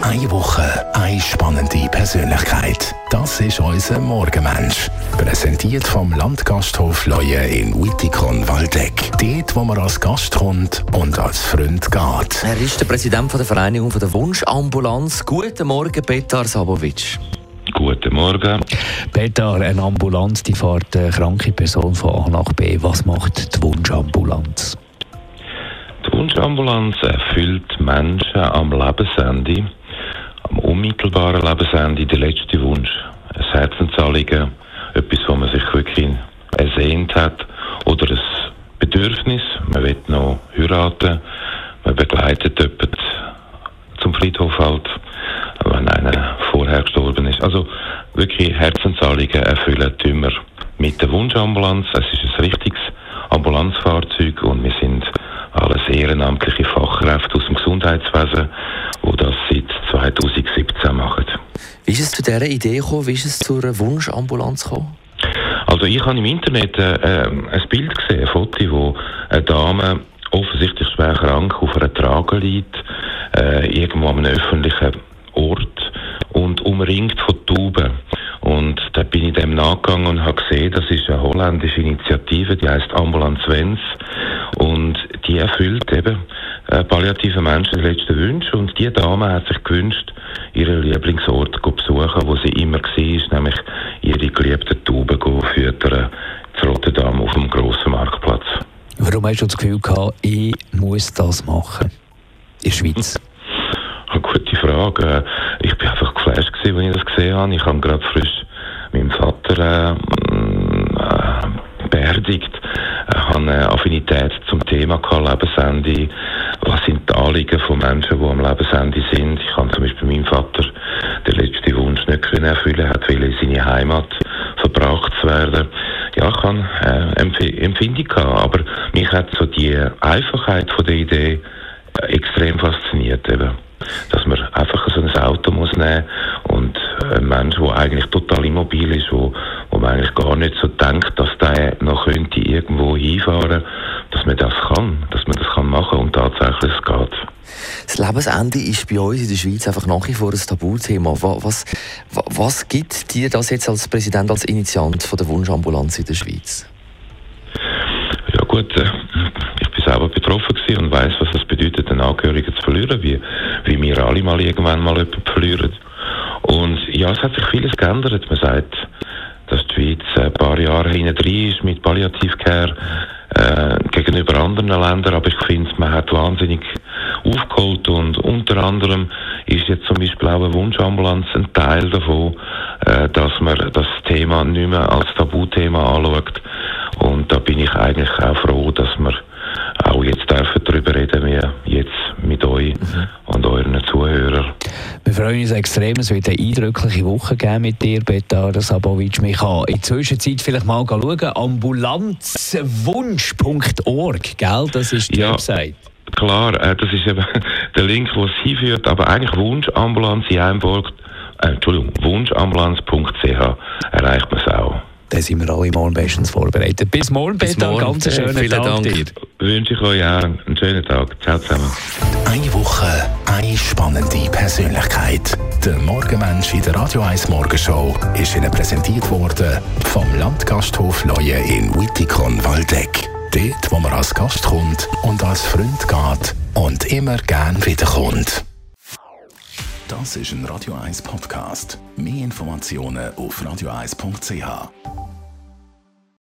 Eine Woche, eine spannende Persönlichkeit. Das ist unser Morgenmensch. Präsentiert vom Landgasthof Leue in Wittikon-Waldeck. Dort, wo man als Gast kommt und als Freund geht. Er ist der Präsident der Vereinigung der Wunschambulanz. Guten Morgen, Petar Sabovic. Guten Morgen. Petar, eine Ambulanz, die fährt eine kranke Person von A nach B. Was macht die Wunschambulanz? Die Wunschambulanz erfüllt Menschen am Lebensende, am unmittelbaren Lebensende, der letzte Wunsch. Ein Herzensanliegen, etwas, was man sich wirklich ersehnt hat, oder ein Bedürfnis, man will noch heiraten, man begleitet jemanden zum Friedhof halt, wenn einer vorher gestorben ist. Also wirklich Herzensanliegen erfüllen wir mit der Wunschambulanz. Es ist ein richtiges Ambulanzfahrzeug und wir sind alles ehrenamtliche Fachkräfte aus dem Gesundheitswesen, die das seit 2017 machen. Wie ist es zu dieser Idee gekommen? Wie ist es zur Wunschambulanz gekommen? Also ich habe im Internet ein Bild gesehen, ein Foto, wo eine Dame offensichtlich schwer krank auf einer Trage liegt, irgendwo an einem öffentlichen Ort und umringt von Tauben. Und da bin ich dem nachgegangen und habe gesehen, das ist eine holländische Initiative, die heisst Ambulance Wens. Und die erfüllt eben palliative Menschen die letzten Wünsche. Und die Dame hat sich gewünscht, ihren Lieblingsort zu besuchen, wo sie immer war, nämlich ihre geliebten Tauben füttern in Rotterdam auf dem grossen Marktplatz. Warum hast du das Gefühl gehabt, ich muss das machen in der Schweiz? Eine gute Frage. Ich war einfach geflasht, als ich das gesehen habe. Ich habe gerade frisch meinen Vater beerdigt. Ich habe eine Affinität zum Thema Lebensende. Was sind die Anliegen von Menschen, die am Lebensende sind? Ich kann zum Beispiel meinem Vater den letzten Wunsch nicht erfüllen, hat will in seine Heimat verbracht zu werden. Ja, ich habe Empfindung gehabt, aber mich hat so die Einfachheit von der Idee extrem fasziniert. Eben. Dass man einfach so ein Auto muss nehmen und ein Mensch, der eigentlich total immobil ist, wo man eigentlich gar nicht so denkt, dass der noch könnte irgendwo hinfahren, dass man das kann machen und tatsächlich es geht. Das Lebensende ist bei uns in der Schweiz einfach nach wie vor ein Tabuthema. Was gibt dir das jetzt als Präsident, als Initiant von der Wunschambulanz in der Schweiz? Ja gut, ich bin selber betroffen gewesen und weiss, was es bedeutet, einen Angehörigen zu verlieren, wie wir alle mal irgendwann mal jemanden verlieren. Und ja, es hat sich vieles geändert. Man sagt, dass die Schweiz ein paar Jahre hintendrein ist mit Palliativcare gegenüber anderen Ländern, aber ich finde, man hat wahnsinnig aufgeholt und unter anderem ist jetzt zum Beispiel auch eine Wunschambulanz ein Teil davon, dass man das Thema nicht mehr als Tabuthema anschaut. Und da bin ich eigentlich auch froh, dass wir auch jetzt darüber reden, wir jetzt mit euch und euren Zuhörern. Wir freuen uns extrem. Es wird eine eindrückliche Woche geben mit dir, Petar Sabovic. Wir können in der Zwischenzeit vielleicht mal schauen. Ambulanzwunsch.org, gell? Das ist die Website. Klar, das ist eben der Link, der es hinführt, aber eigentlich Wunschambulanz in einem Wort, Wunschambulanz.ch erreicht man es auch. Da sind wir alle morgen bestens vorbereitet. Bis morgen, Petar. Ganz schönen Tag dir. Wünsche ich euch auch einen schönen Tag. Ciao zusammen. Eine Woche, eine spannende Persönlichkeit. Der Morgenmensch in der Radio 1 Morgenshow ist Ihnen präsentiert worden vom Landgasthof Leue in Wittikon-Waldeck. Dort, wo man als Gast kommt und als Freund geht und immer gern wiederkommt. Das ist ein Radio 1 Podcast. Mehr Informationen auf radio1.ch.